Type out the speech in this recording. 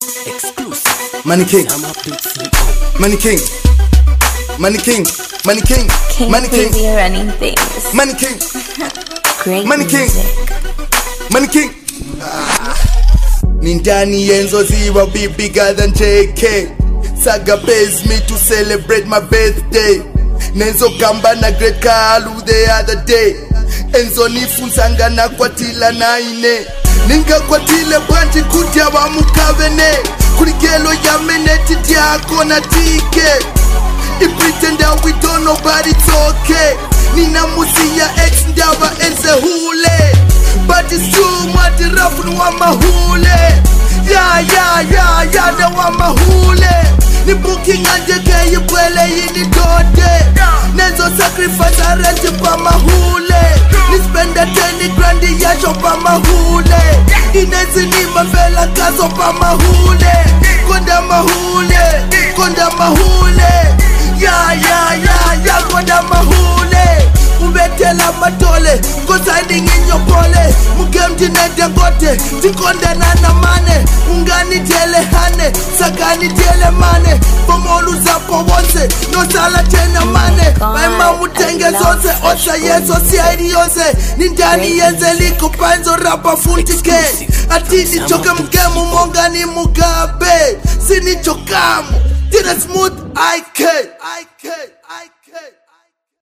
Exclusive. Money King. Money King. Money King. Money King. Money King. King running things. Money King. Great Money King. music. Money King. Nindani Enzo Zero be bigger than JK. Saga pays me to celebrate my birthday. Nenzo Kamba na great Kalu the other day. Enzo nifunzanga na kwatila naine. Ninga kwatile branchi kutia wa mukavene. Kurigelo ya meneti diako na tike. I pretend that we don't know but it's okay. Nina musi ya ex ndaba enze hule. But it's true mwati rafu nwa mahule. Ya na wa mahule. Ni booking anjeke yipwele yini dote. Nenzo sacrifice arenti pa mahule. Ni spend a 10 grand yasho pa mahule. Inezi ni mafela kazo pa mahule. Konda mahule. Konda mahule. Ya konda mahule. Ubetela matole Kosaiding in your pole Mugem tinete gote Tikonde na mane Ungani tele hane Sakani tele mane Pomolu zapo wonse No sala tena mane Maima mutenge zonse Osa yeso siaidi yose Nindani yenze liko panzo rapa funtike Atini choke mgemu mongani mugabe Sini chokamu Tina smooth IK